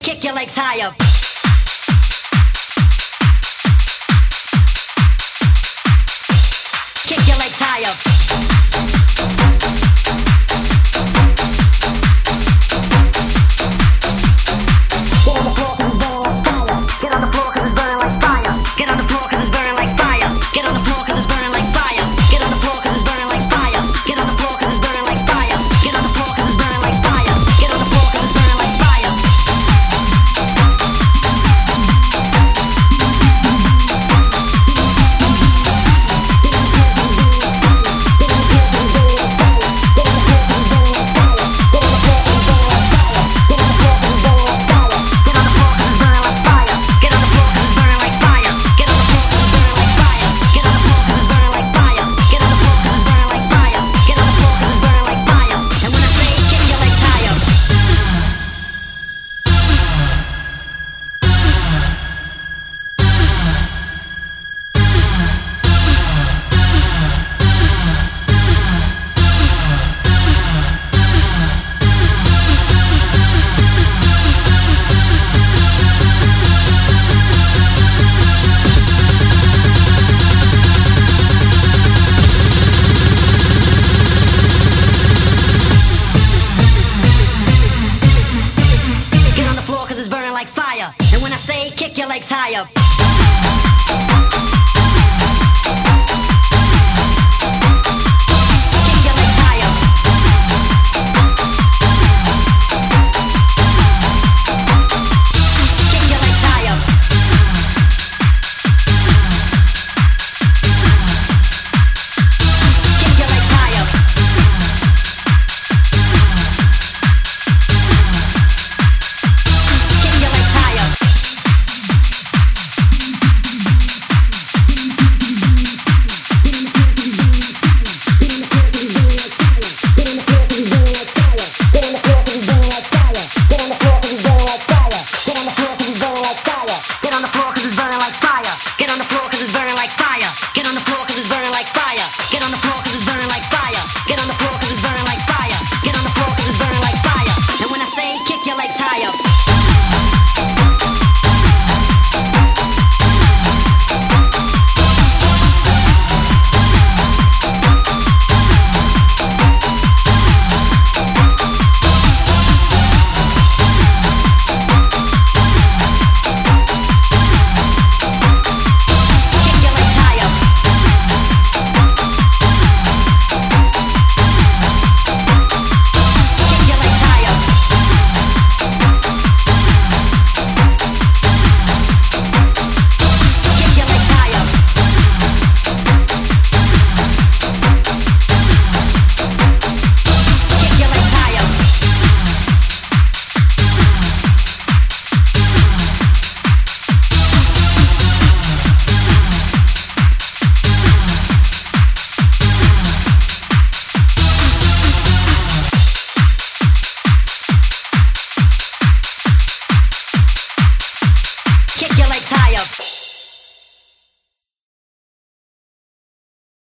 kick your legs higher. Kick your legs higher. Get on the floor 'cause it's burning like fire. Get on the floor 'cause it's burning like fire. Get on the floor 'cause it's burning like fire. Get on the floor 'cause it's burning like fire. Get on the floor 'cause it's burning like fire. Get on the floor 'cause it's burning like fire. Get on the floor 'cause it's burning like fire. And when I say kick your legs higher.